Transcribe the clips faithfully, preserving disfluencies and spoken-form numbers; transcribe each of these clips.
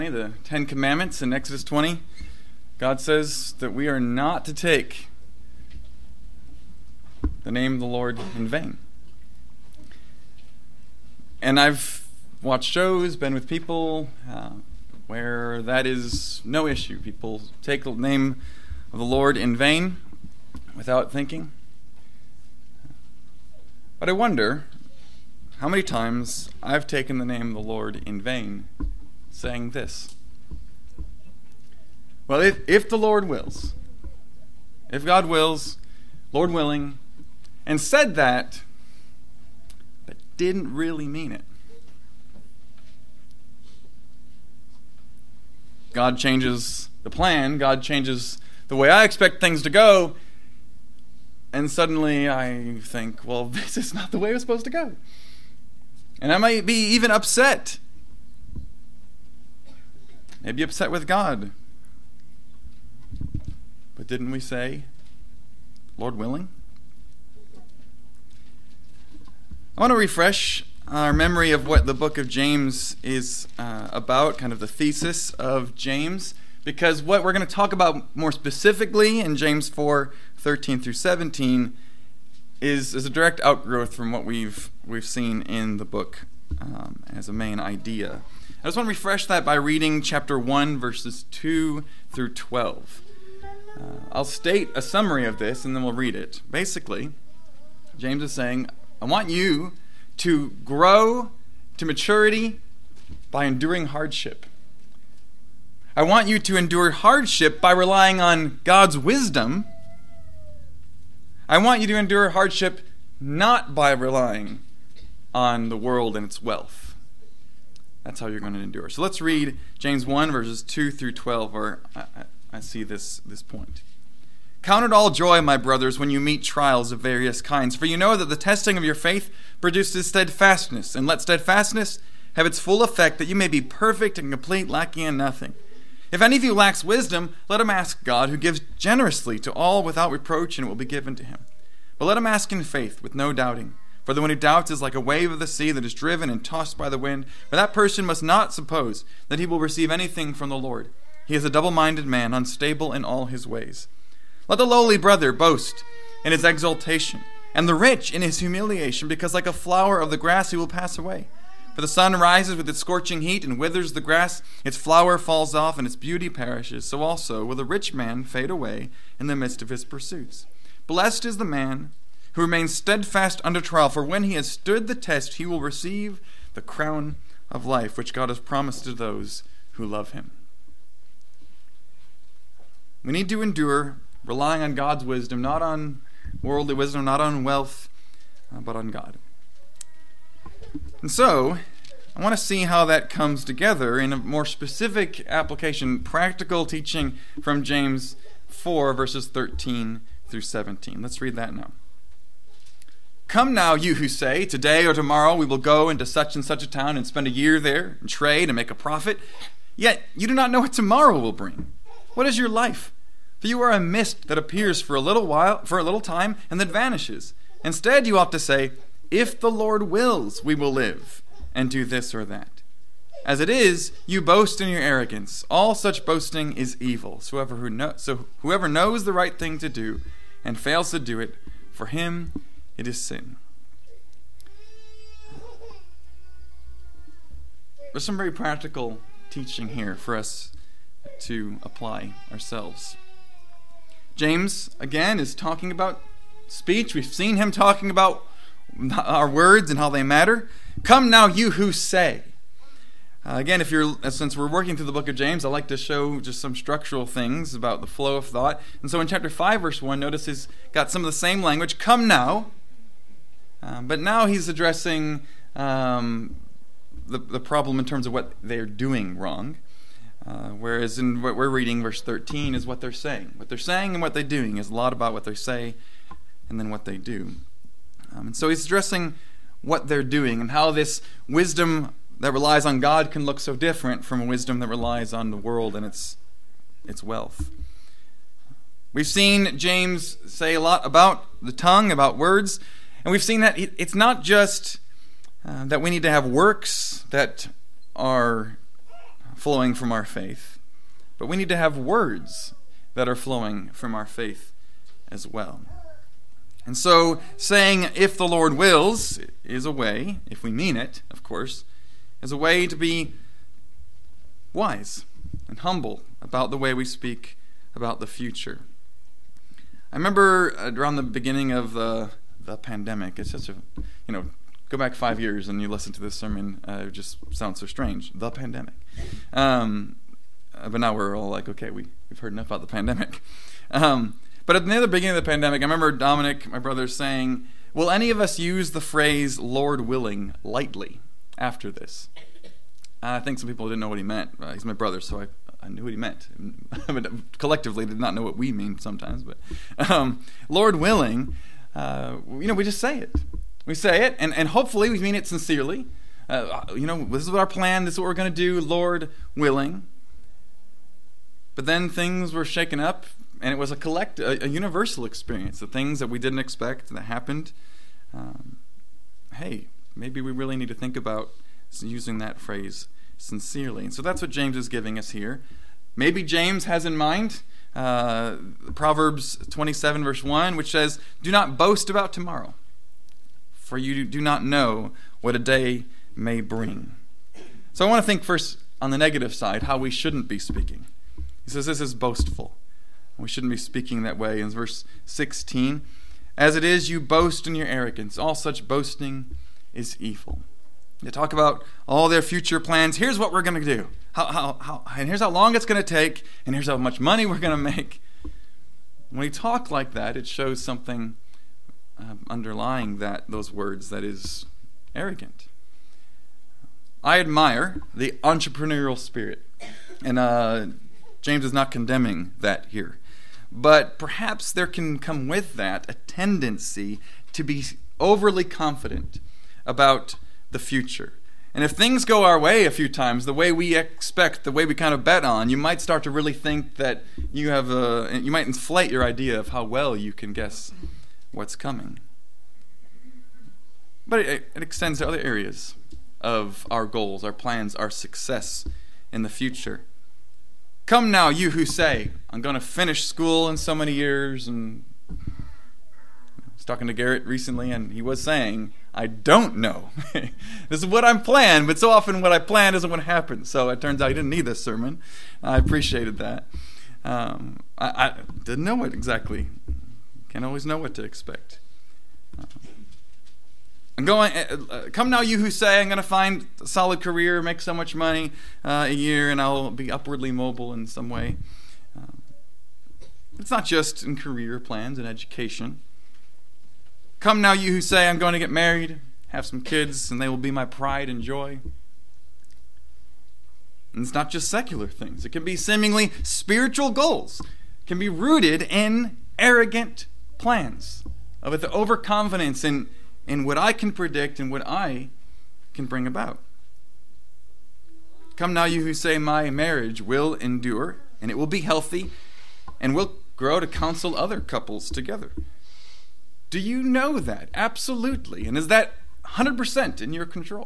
The Ten Commandments in Exodus twenty, God says that we are not to take the name of the Lord in vain. And I've watched shows, been with people uh, where that is no issue. People take the name of the Lord in vain without thinking. But I wonder how many times I've taken the name of the Lord in vain, saying this: well, if, if the Lord wills, if God wills, Lord willing, and said that, but didn't really mean it. God changes the plan, God changes the way I expect things to go, and suddenly I think, well, this is not the way it was supposed to go. And I might be even upset. Maybe upset with God. But didn't we say, Lord willing? I want to refresh our memory of what the book of James is uh, about, kind of the thesis of James, because what we're going to talk about more specifically in James four, thirteen through seventeen is, is a direct outgrowth from what we've we've seen in the book um, as a main idea. I just want to refresh that by reading chapter one, verses two through twelve. Uh, I'll state a summary of this and then we'll read it. Basically, James is saying, I want you to grow to maturity by enduring hardship. I want you to endure hardship by relying on God's wisdom. I want you to endure hardship not by relying on the world and its wealth. That's how you're going to endure. So let's read James one, verses two through twelve, where I, I see this, this point. Count it all joy, my brothers, when you meet trials of various kinds, for you know that the testing of your faith produces steadfastness, and let steadfastness have its full effect, that you may be perfect and complete, lacking in nothing. If any of you lacks wisdom, let him ask God, who gives generously to all without reproach, and it will be given to him. But let him ask in faith, with no doubting. For the one who doubts is like a wave of the sea that is driven and tossed by the wind. For that person must not suppose that he will receive anything from the Lord. He is a double-minded man, unstable in all his ways. Let the lowly brother boast in his exaltation, and the rich in his humiliation, because like a flower of the grass he will pass away. For the sun rises with its scorching heat and withers the grass, its flower falls off, and its beauty perishes. So also will the rich man fade away in the midst of his pursuits. Blessed is the man who remains steadfast under trial, for when he has stood the test, he will receive the crown of life, which God has promised to those who love him. We need to endure, relying on God's wisdom, not on worldly wisdom, not on wealth, uh, but on God. And so, I want to see how that comes together in a more specific application, practical teaching from James four, verses thirteen through seventeen. Let's read that now. Come now, you who say, today or tomorrow we will go into such and such a town and spend a year there and trade and make a profit. Yet you do not know what tomorrow will bring. What is your life? For you are a mist that appears for a little while, for a little time, and then vanishes. Instead, you ought to say, if the Lord wills, we will live and do this or that. As it is, you boast in your arrogance. All such boasting is evil. So whoever, who know, so whoever knows the right thing to do and fails to do it, for him it is sin. There's some very practical teaching here for us to apply ourselves. James, again, is talking about speech. We've seen him talking about our words and how they matter. Come now, you who say. Uh, again, if you're since we're working through the book of James, I like to show just some structural things about the flow of thought. And so in chapter five, verse one, notice he's got some of the same language. Come now. Um, but now he's addressing um, the, the problem in terms of what they're doing wrong. Uh, whereas in what we're reading, verse thirteen, is what they're saying. What they're saying and what they're doing is a lot about what they say and then what they do. Um, and so he's addressing what they're doing and how this wisdom that relies on God can look so different from a wisdom that relies on the world and its its wealth. We've seen James say a lot about the tongue, about words, and we've seen that it's not just uh, that we need to have works that are flowing from our faith, but we need to have words that are flowing from our faith as well. And so saying, if the Lord wills, is a way, if we mean it, of course, is a way to be wise and humble about the way we speak about the future. I remember around the beginning of the the pandemic, it's such a, you know, go back five years and you listen to this sermon, uh, it just sounds so strange, the pandemic. Um, but now we're all like, okay, we, we've heard enough about the pandemic. Um, but at the near the beginning of the pandemic, I remember Dominic, my brother, saying, will any of us use the phrase Lord willing lightly after this? I think some people didn't know what he meant. Uh, he's my brother, so I, I knew what he meant. I mean, collectively, did not know what we mean sometimes. But um, Lord willing, uh, you know, we just say it. We say it, and, and hopefully we mean it sincerely. Uh, you know, this is what our plan, this is what we're going to do, Lord willing. But then things were shaken up, and it was a collect, a, a universal experience. The things that we didn't expect that happened. Um, hey, maybe we really need to think about using that phrase sincerely. And so that's what James is giving us here. Maybe James has in mind uh, Proverbs twenty-seven, verse one, which says, do not boast about tomorrow, for you do not know what a day may bring. So I want to think first on the negative side, how we shouldn't be speaking. He says this is boastful. We shouldn't be speaking that way. In verse sixteen, as it is, you boast in your arrogance. All such boasting is evil. They talk about all their future plans. Here's what we're going to do. How, how, how, and here's how long it's going to take. And here's how much money we're going to make. When we talk like that, it shows something uh, underlying that those words that is arrogant. I admire the entrepreneurial spirit. And uh, James is not condemning that here. But perhaps there can come with that a tendency to be overly confident about the future. And if things go our way a few times, the way we expect, the way we kind of bet on, you might start to really think that you have a, you might inflate your idea of how well you can guess what's coming. But it, it extends to other areas of our goals, our plans, our success in the future. Come now, you who say, I'm going to finish school in so many years. And I was talking to Garrett recently, and he was saying, I don't know. This is what I'm planned, but so often what I plan isn't what happens. So it turns out he didn't need this sermon. I appreciated that. Um, I, I didn't know what exactly. Can't always know what to expect. Uh, I'm going. Uh, come now, you who say, I'm going to find a solid career, make so much money uh, a year, and I'll be upwardly mobile in some way. Uh, it's not just in career plans and education. Come now, you who say, I'm going to get married, have some kids, and they will be my pride and joy. And it's not just secular things. It can be seemingly spiritual goals. It can be rooted in arrogant plans, with overconfidence in, in what I can predict and what I can bring about. Come now, you who say, my marriage will endure, and it will be healthy, and will grow to counsel other couples together. Do you know that? Absolutely. And is that one hundred percent in your control?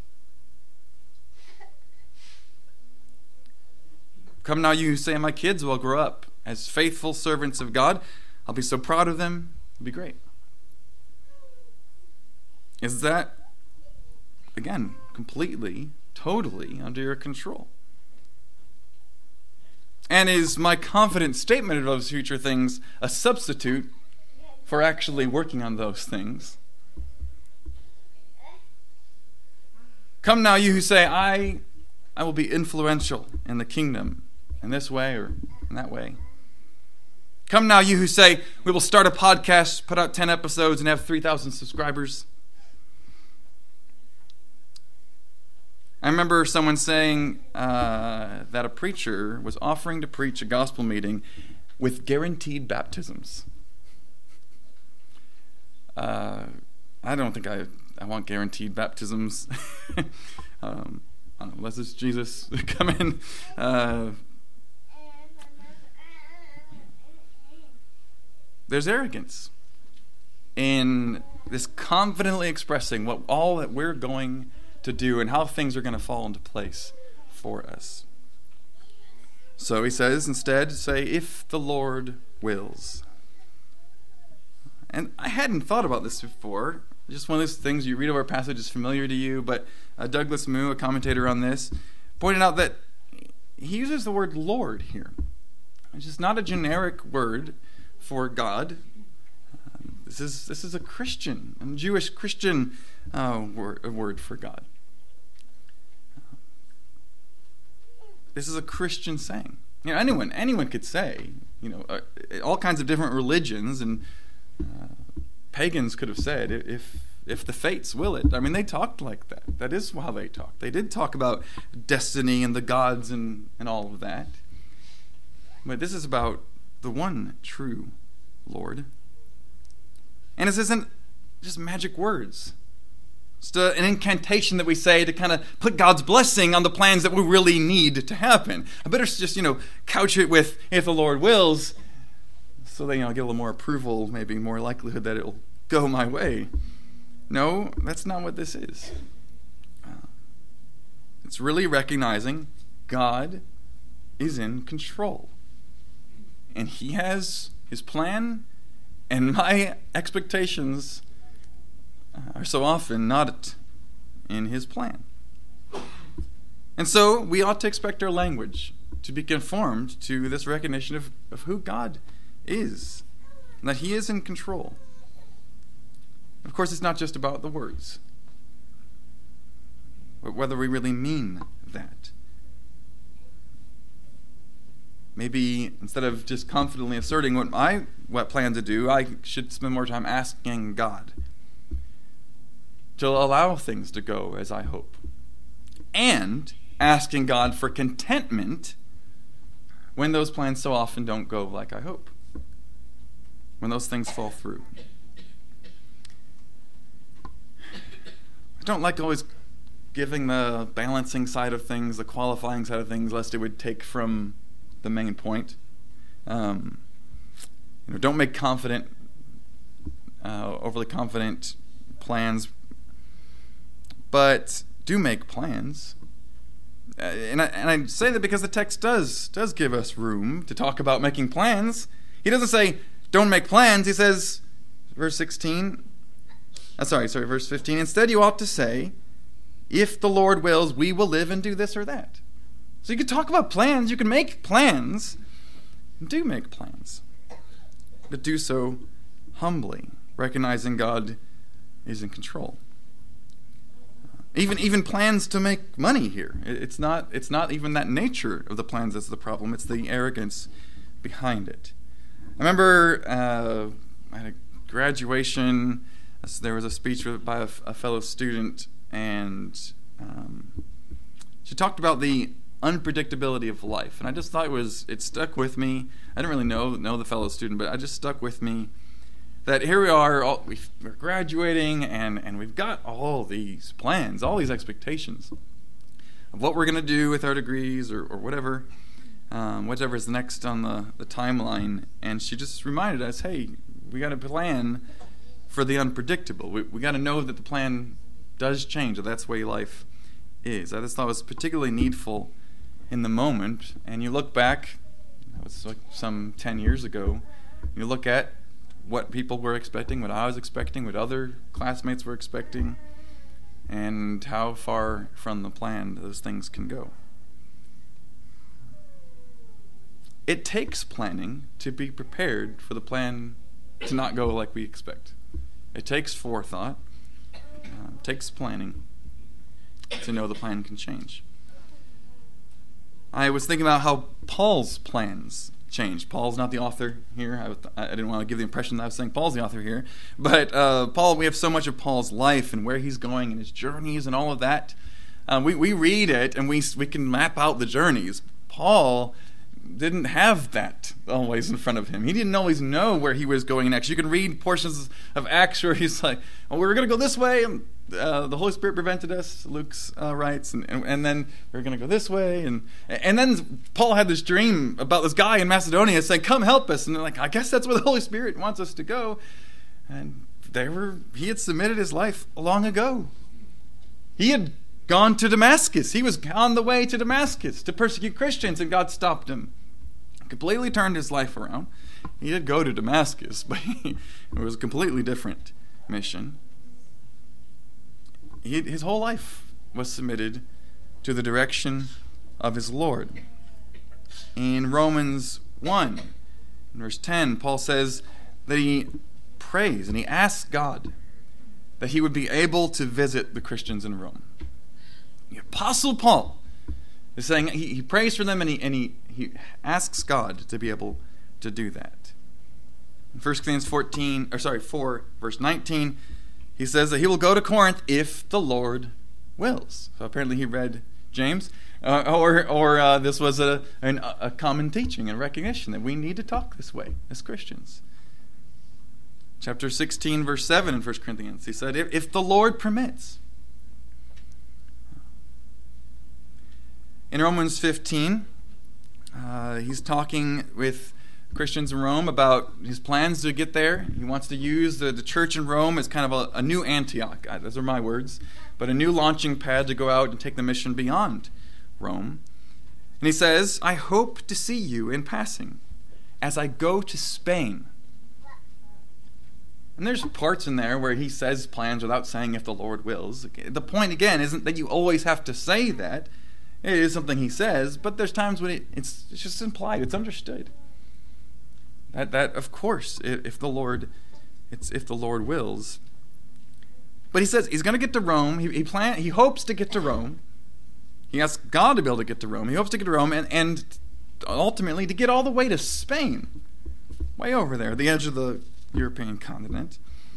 Come now, you who say, my kids will grow up as faithful servants of God. I'll be so proud of them. It'll be great. Is that, again, completely, totally under your control? And is my confident statement of those future things a substitute for actually working on those things? Come now, you who say, I I will be influential in the kingdom in this way or in that way. Come now, you who say, we will start a podcast, put out ten episodes, and have three thousand subscribers. I remember someone saying uh, that a preacher was offering to preach a gospel meeting with guaranteed baptisms. Uh, I don't think I, I want guaranteed baptisms. um, unless it's Jesus come in. Uh, there's arrogance in this confidently expressing what all that we're going to do and how things are going to fall into place for us. So he says instead, say, if the Lord wills. And I hadn't thought about this before. Just one of those things you read over a passage is familiar to you, but uh, Douglas Moo, a commentator on this, pointed out that he uses the word Lord here. It's just not a generic word for God. Uh, this is this is a Christian, a Jewish Christian uh, word, a word for God. Uh, this is a Christian saying. You know, anyone anyone could say, you know, uh, all kinds of different religions and uh, pagans could have said, if if the fates will it. I mean, they talked like that. That is how they talked. They did talk about destiny and the gods and, and all of that. But this is about the one true Lord. And this isn't just magic words. It's an incantation that we say to kind of put God's blessing on the plans that we really need to happen. I better just, you know, couch it with, if the Lord wills, so that, you know, I'll get a little more approval, maybe more likelihood that it'll go my way. No, that's not what this is. Uh, it's really recognizing God is in control. And he has his plan, and my expectations are so often not in his plan. And so we ought to expect our language to be conformed to this recognition of, of who God is, and that he is in control. Of course, it's not just about the words, but whether we really mean that. Maybe instead of just confidently asserting what I what plan to do, I should spend more time asking God to allow things to go as I hope, and asking God for contentment when those plans so often don't go like I hope, when those things fall through. I don't like always giving the balancing side of things, the qualifying side of things, lest it would take from the main point. Um, you know, don't make confident, uh, overly confident plans, but do make plans. Uh, and I and I say that because the text does does give us room to talk about making plans. He doesn't say don't make plans. He says, verse sixteen. Uh, sorry, sorry, verse fifteen. Instead, you ought to say, if the Lord wills, we will live and do this or that. So you can talk about plans, you can make plans, and do make plans. But do so humbly, recognizing God is in control. Even even plans to make money here. It's not it's not even that nature of the plans that's the problem. It's the arrogance behind it. I remember uh, at a graduation, there was a speech by a, a fellow student, and um, she talked about the unpredictability of life, and I just thought it was it stuck with me. I didn't really know know the fellow student, but I just stuck with me that here we are, all, we're graduating, and and we've got all these plans, all these expectations of what we're going to do with our degrees or, or whatever, um, whatever's next on the, the timeline. And she just reminded us, hey, we got to plan for the unpredictable. We we got to know that the plan does change, that that's the way life is. I just thought it was particularly needful in the moment. And you look back, that was like some ten years ago, you look at what people were expecting, what I was expecting, what other classmates were expecting, and how far from the plan those things can go. It takes planning to be prepared for the plan to not go like we expect. It takes forethought, uh, it takes planning to know the plan can change. I was thinking about how Paul's plans changed. Paul's not the author here. I, I didn't want to give the impression that I was saying Paul's the author here. But uh, Paul, we have so much of Paul's life and where he's going and his journeys and all of that. Uh, we, we read it and we we can map out the journeys. Paul didn't have that always in front of him. He didn't always know where he was going next. You can read portions of Acts where he's like, oh, we were going to go this way, and uh, the Holy Spirit prevented us, Luke uh, writes, and, and, and then we we're going to go this way. And and then Paul had this dream about this guy in Macedonia saying, come help us. And they're like, I guess that's where the Holy Spirit wants us to go. And they were he had submitted his life long ago. He had gone to Damascus. He was on the way to Damascus to persecute Christians, and God stopped him. Completely turned his life around. He did go to Damascus, but he, it was a completely different mission. He, his whole life was submitted to the direction of his Lord. In Romans one, verse ten, Paul says that he prays and he asks God that he would be able to visit the Christians in Rome. The Apostle Paul is saying he, he prays for them and he and he, he asks God to be able to do that. In First Corinthians fourteen, or sorry, four, verse nineteen, he says that he will go to Corinth if the Lord wills. So apparently he read James, uh, or or uh, this was a, an, a common teaching and recognition that we need to talk this way as Christians. Chapter sixteen, verse seven in First Corinthians, he said, if, if the Lord permits. In Romans fifteen, uh, he's talking with Christians in Rome about his plans to get there. He wants to use the, the church in Rome as kind of a, a new Antioch. Those are my words. But a new launching pad to go out and take the mission beyond Rome. And he says, I hope to see you in passing as I go to Spain. And there's parts in there where he says plans without saying if the Lord wills. The point, again, isn't that you always have to say that. It is something he says, but there's times when it, it's, it's just implied, it's understood. That, that of course, if the Lord, it's if the Lord wills. But he says he's going to get to Rome. He he, plan, he hopes to get to Rome. He asks God to be able to get to Rome. He hopes to get to Rome and, and ultimately to get all the way to Spain. Way over there, the edge of the European continent.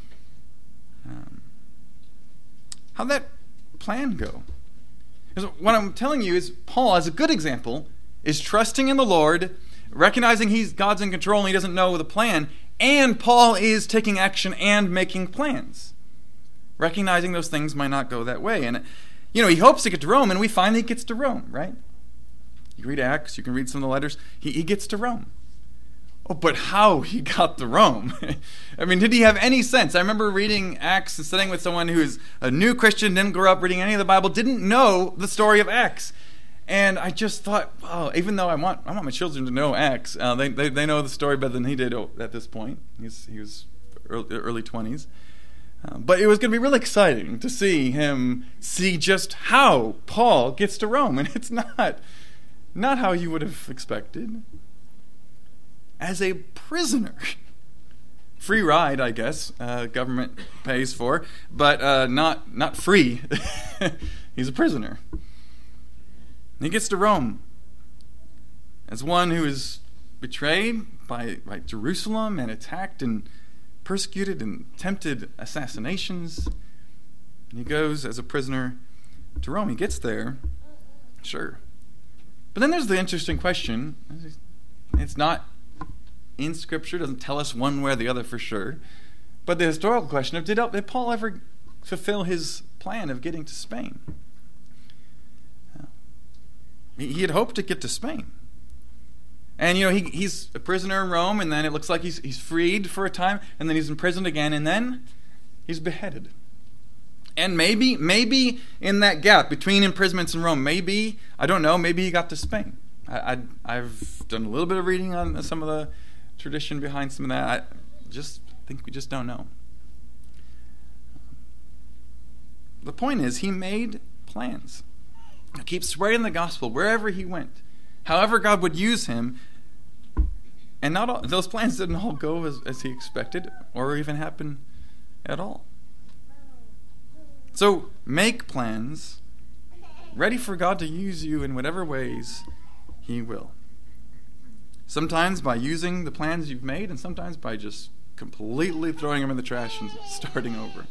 Um, how'd that plan go? Because what I'm telling you is Paul, as a good example, is trusting in the Lord, recognizing he's God's in control and he doesn't know the plan, and Paul is taking action and making plans. Recognizing those things might not go that way. And, you know, he hopes to get to Rome, and we finally gets to Rome, right? You read Acts, you can read some of the letters. He, he gets to Rome. Oh, but how he got to Rome? I mean, did he have any sense? I remember reading Acts and sitting with someone who is a new Christian, didn't grow up reading any of the Bible, didn't know the story of Acts. And I just thought, wow, even though I want I want my children to know Acts, uh, they, they they know the story better than he did at this point. He's, he was early, early twenties. Uh, but it was going to be really exciting to see him see just how Paul gets to Rome. And it's not, not how you would have expected. As a prisoner. Free ride, I guess, uh, government pays for, but uh, not not free. He's a prisoner. He gets to Rome as one who is betrayed by, by Jerusalem and attacked and persecuted and tempted assassinations. And he goes as a prisoner to Rome. He gets there, sure. But then there's the interesting question. It's not in Scripture, doesn't tell us one way or the other for sure. But the historical question of did, did Paul ever fulfill his plan of getting to Spain? He had hoped to get to Spain. And, you know, he, he's a prisoner in Rome, and then it looks like he's, he's freed for a time, and then he's imprisoned again, and then he's beheaded. And maybe, maybe in that gap between imprisonments in Rome, maybe, I don't know, maybe he got to Spain. I, I, I've done a little bit of reading on some of the tradition behind some of that. I just think we just don't know. The point is, he made plans. He keeps spreading the gospel wherever he went, however God would use him. And not all, those plans didn't all go as, as he expected or even happen at all. So make plans, ready for God to use you in whatever ways he will. Sometimes by using the plans you've made, and sometimes by just completely throwing them in the trash and starting over.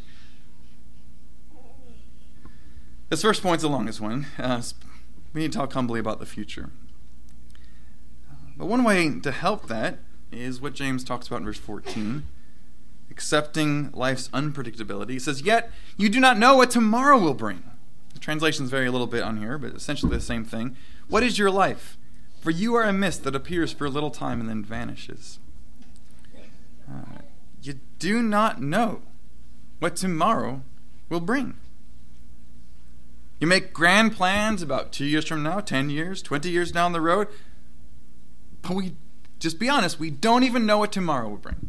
This first point's the longest one. Uh, we need to talk humbly about the future. But one way to help that is what James talks about in verse fourteen. Accepting life's unpredictability. He says, yet you do not know what tomorrow will bring. The translations vary a little bit on here, but essentially the same thing. What is your life? For you are a mist that appears for a little time and then vanishes. Uh, you do not know what tomorrow will bring. You make grand plans about two years from now, ten years, twenty years down the road. But we, just be honest, we don't even know what tomorrow will bring.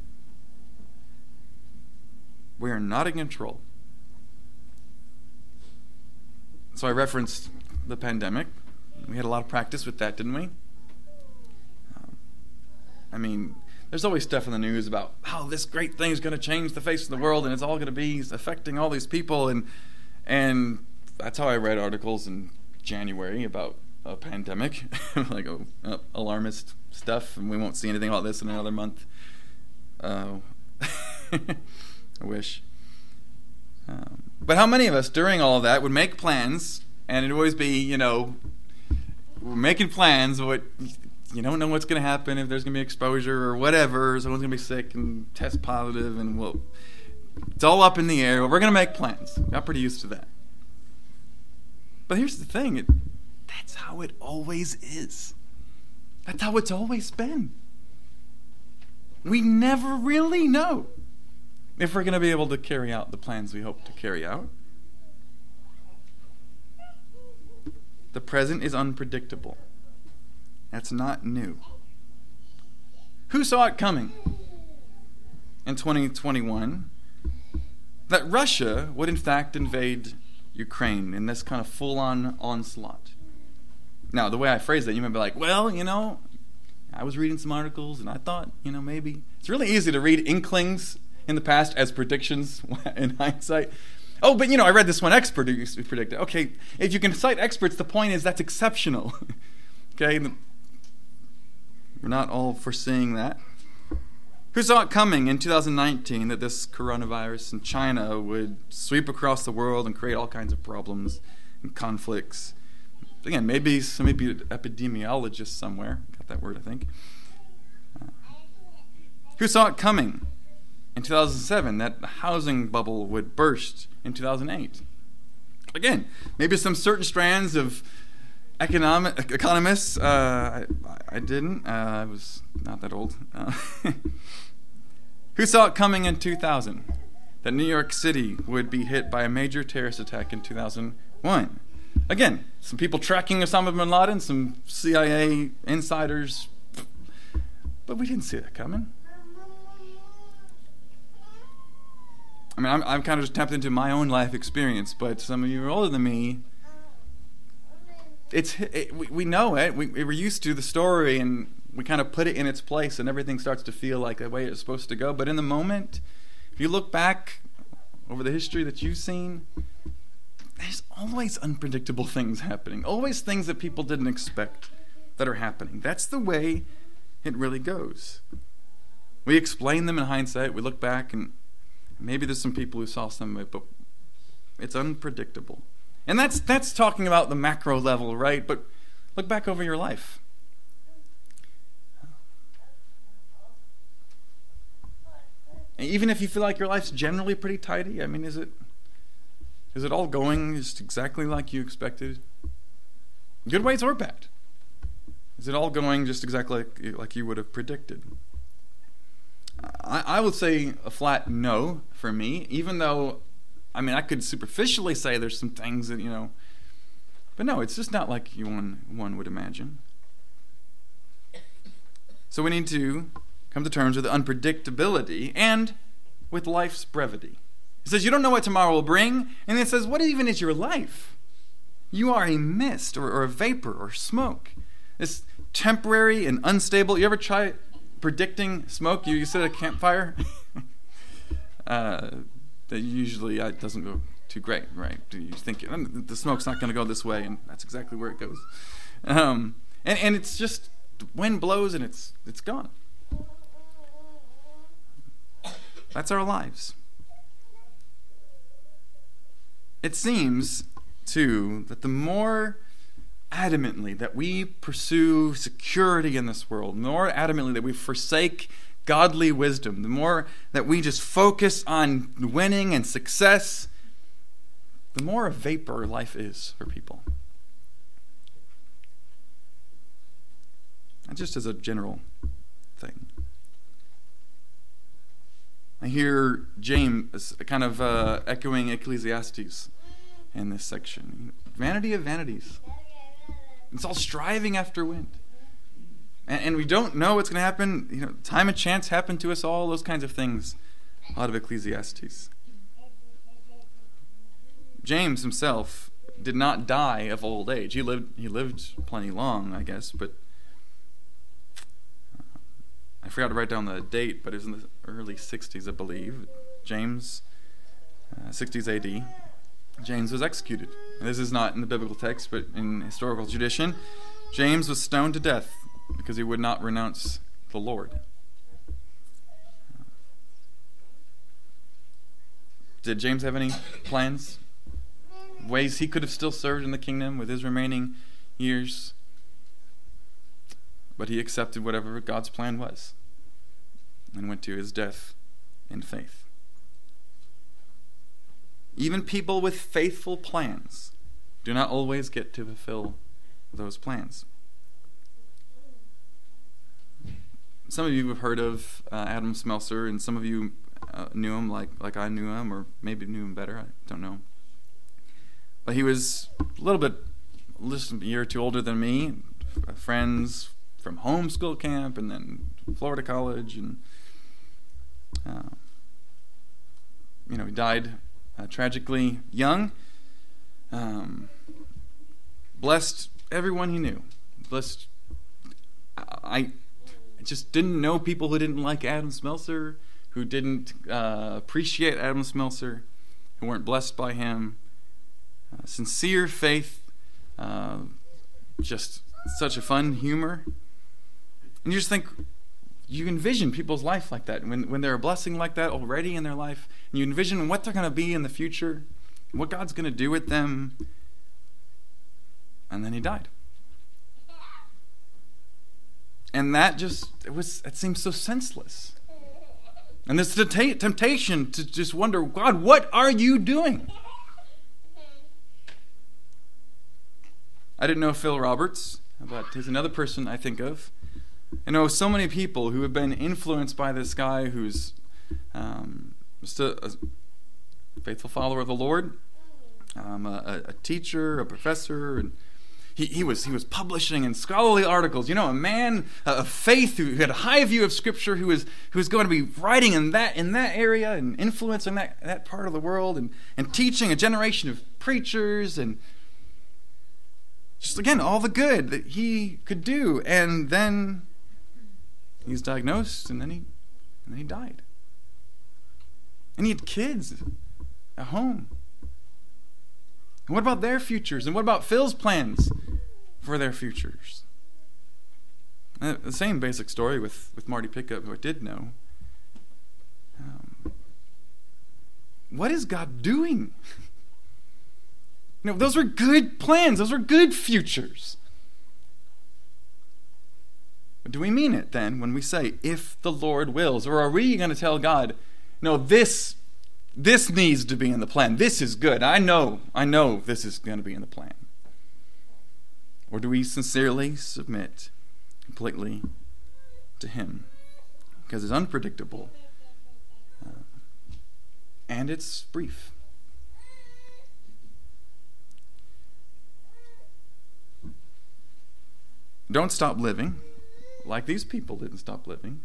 We are not in control. So I referenced the pandemic. We had a lot of practice with that, didn't we? Um, I mean, there's always stuff in the news about how this great thing is going to change the face of the world, and it's all going to be affecting all these people, and and that's how I read articles in January about a pandemic, like oh, uh, alarmist stuff, and we won't see anything about this in another month. Uh, I wish. Um, but how many of us during all of that would make plans, and it'd always be, you know, we're making plans, but you don't know what's going to happen, if there's going to be exposure or whatever, someone's going to be sick and test positive, and we'll, it's all up in the air. We're going to make plans. Got pretty used to that. But here's the thing, it, that's how it always is. That's how it's always been. We never really know if we're going to be able to carry out the plans we hope to carry out. The present is unpredictable. That's not new. Who saw it coming in twenty twenty-one that Russia would in fact invade Ukraine in this kind of full-on onslaught? Now, the way I phrase that, you might be like, well, you know, I was reading some articles and I thought, you know, maybe. It's really easy to read inklings in the past as predictions in hindsight. Oh, but you know, I read this one expert who used to predict it. Okay, if you can cite experts, the point is that's exceptional. Okay, we're not all foreseeing that. Who saw it coming in two thousand nineteen that this coronavirus in China would sweep across the world and create all kinds of problems and conflicts? Again, maybe some maybe epidemiologist somewhere got that word, I think. Uh, who saw it coming in two thousand seven that the housing bubble would burst in two thousand eight? Again, maybe some certain strands of economic economists. Uh, I, I didn't. Uh, I was not that old. Uh, who saw it coming in two thousand that New York City would be hit by a major terrorist attack in two thousand one? Again, some people tracking Osama bin Laden, some C I A insiders, but we didn't see that coming. I mean, I'm, I'm kind of just tapped into my own life experience, but some of you are older than me. It's it, we, we know it. We, we're used to the story, and we kind of put it in its place, and everything starts to feel like the way it's supposed to go. But in the moment, if you look back over the history that you've seen, there's always unpredictable things happening. Always things that people didn't expect that are happening. That's the way it really goes. We explain them in hindsight. We look back, and maybe there's some people who saw some of it, but it's unpredictable. And that's that's talking about the macro level, right? But look back over your life. And even if you feel like your life's generally pretty tidy, I mean, is it is it all going just exactly like you expected? Good ways or bad? Is it all going just exactly like, like you would have predicted? I, I would say a flat no for me, even though, I mean, I could superficially say there's some things that, you know, but no, it's just not like you one, one would imagine. So we need to come to terms with the unpredictability and with life's brevity. It says you don't know what tomorrow will bring, and it says, what even is your life? You are a mist or, or a vapor or smoke. It's temporary and unstable. You ever try predicting smoke? You, you sit at a campfire? uh, that usually uh, doesn't go too great, right? You think the smoke's not going to go this way, and that's exactly where it goes. Um, and, and it's just, the wind blows and it's it's gone. That's our lives. It seems, too, that the more adamantly that we pursue security in this world, the more adamantly that we forsake godly wisdom, the more that we just focus on winning and success, the more a vapor life is for people. And just as a general thing. I hear James kind of uh, echoing Ecclesiastes in this section. Vanity of vanities. It's all striving after wind. And, and we don't know what's going to happen. You know, time and chance happen to us all, those kinds of things out of Ecclesiastes. James himself did not die of old age. He lived he lived plenty long, I guess, but uh, I forgot to write down the date, but it was in the early sixties, I believe. James, uh, sixties A D, James was executed. And this is not in the biblical text, but in historical tradition. James was stoned to death because he would not renounce the Lord. Did James have any plans? Ways he could have still served in the kingdom with his remaining years? But he accepted whatever God's plan was and went to his death in faith. Even people with faithful plans do not always get to fulfill those plans. Some of you have heard of uh, Adam Smeltzer, and some of you uh, knew him like, like I knew him, or maybe knew him better. I don't know. But he was a little bit, just a year or two older than me. Friends from homeschool camp, and then Florida College, and uh, you know, he died uh, tragically young. Um, blessed everyone he knew. Blessed. I, I just didn't know people who didn't like Adam Smeltzer, who didn't uh, appreciate Adam Smeltzer, who weren't blessed by him. Uh, sincere faith, uh, just such a fun humor. And you just think, you envision people's life like that. When, when they're a blessing like that already in their life, and you envision what they're going to be in the future, what God's going to do with them. And then he died. And that just, it was, it seems so senseless. And this temptation to just wonder, God, what are you doing? I didn't know Phil Roberts, but he's another person I think of. I know so many people who have been influenced by this guy who's um, just a, a faithful follower of the Lord, um, a, a teacher, a professor, and he, he was he was publishing in scholarly articles. You know, a man of faith who had a high view of Scripture, who was who was going to be writing in that in that area and influencing that that part of the world, and and teaching a generation of preachers, and just, again, all the good that he could do. And then he was diagnosed, and then he, and then he died. And he had kids at home. And what about their futures? And what about Phil's plans for their futures? And the same basic story with, with Marty Pickup, who I did know. Um, what is God doing? You know, those were good plans. Those were good futures. But do we mean it then when we say, if the Lord wills? Or are we going to tell God, no, this, this needs to be in the plan. This is good. I know, I know this is going to be in the plan. Or do we sincerely submit completely to him? Because it's unpredictable. Uh, and it's brief. Don't stop living like these people didn't stop living.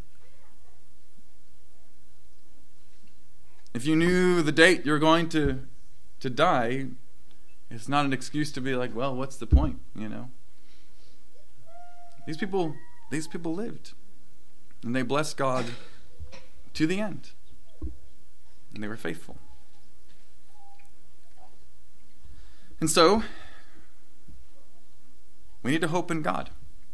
If you knew the date you were going to to die, it's not an excuse to be like, well, what's the point, you know? These people, these people lived, and they blessed God to the end, and they were faithful. And so, we need to hope in God.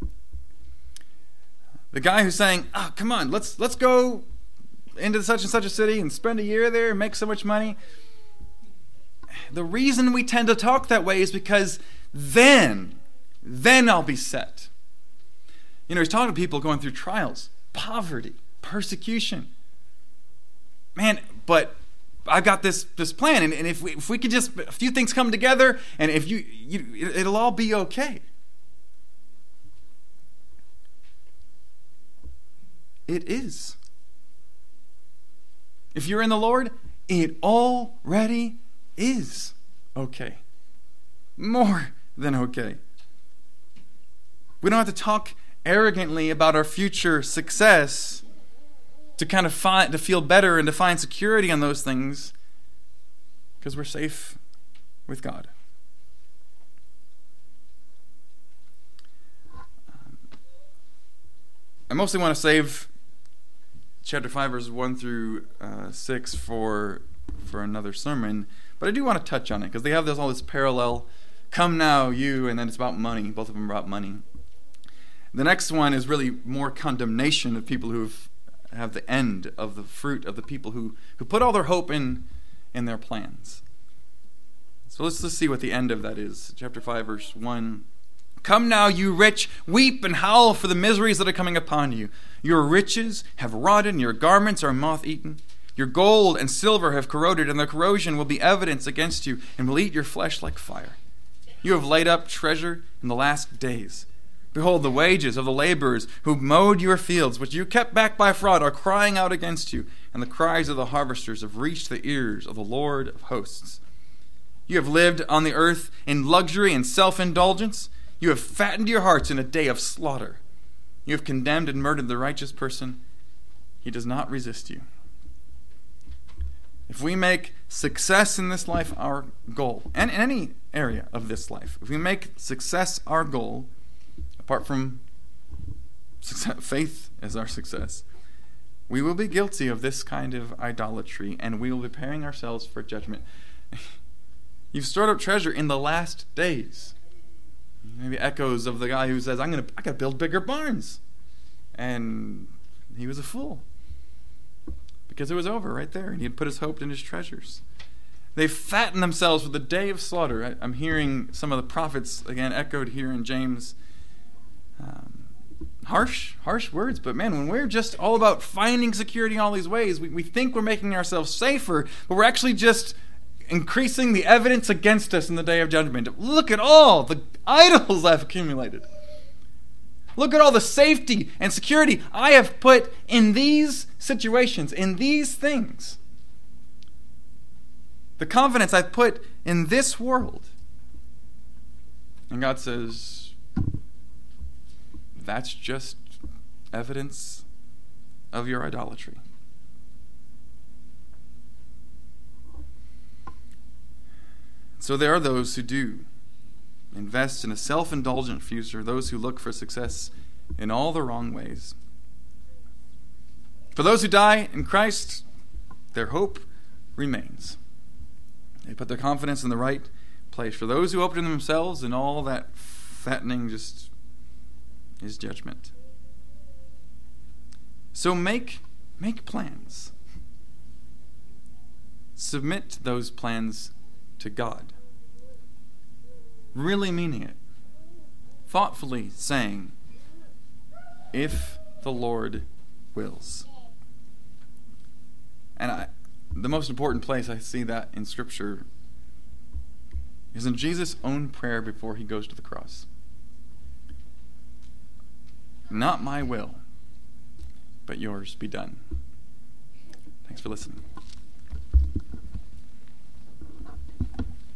The guy who's saying, oh, come on, let's let's go into such and such a city and spend a year there and make so much money. The reason we tend to talk that way is because then, then I'll be set. You know, he's talking to people going through trials, poverty, persecution. Man, but I've got this this plan, and, and if we if we could just, a few things come together, and if you, you it'll all be okay. It is. If you're in the Lord, it already is okay. more than okay. We don't have to talk arrogantly about our future success to kind of find, to feel better and to find security on those things, because we're safe with God. Um, I mostly want to save chapter five, verses one through uh, six for for another sermon, but I do want to touch on it because they have this all this parallel. Come now, you, and then it's about money. Both of them are about money. The next one is really more condemnation of people who have the end of the fruit of the people who, who put all their hope in, in their plans. So let's just see what the end of that is. Chapter five, verse one. Come now, you rich, weep and howl for the miseries that are coming upon you. Your riches have rotted, and your garments are moth-eaten. Your gold and silver have corroded, and the corrosion will be evidence against you, and will eat your flesh like fire. You have laid up treasure in the last days. Behold, the wages of the laborers who mowed your fields, which you kept back by fraud, are crying out against you, and the cries of the harvesters have reached the ears of the Lord of hosts. You have lived on the earth in luxury and self-indulgence. You have fattened your hearts in a day of slaughter. You have condemned and murdered the righteous person. He does not resist you. If we make success in this life our goal, and in any area of this life, if we make success our goal, apart from success, faith as our success, we will be guilty of this kind of idolatry, and we will be preparing ourselves for judgment. You've stored up treasure in the last days. Maybe echoes of the guy who says, I'm gonna I gotta build bigger barns. And he was a fool. Because it was over right there, and he had put his hope in his treasures. They fatten themselves for the day of slaughter. I, I'm hearing some of the prophets, again, echoed here in James. Um, harsh, harsh words, but man, when we're just all about finding security in all these ways, we, we think we're making ourselves safer, but we're actually just increasing the evidence against us in the day of judgment. Look at all the idols I've accumulated. Look at all the safety and security I have put in these situations, in these things. The confidence I've put in this world. And God says, that's just evidence of your idolatry. So there are those who do invest in a self-indulgent future, those who look for success in all the wrong ways. For those who die in Christ, their hope remains. They put their confidence in the right place. For those who open themselves, and all that fattening just is judgment. So make make plans. Submit those plans to God. Really meaning it. Thoughtfully saying, if the Lord wills. And I, the most important place I see that in Scripture is in Jesus' own prayer before he goes to the cross. Not my will, but yours be done. Thanks for listening.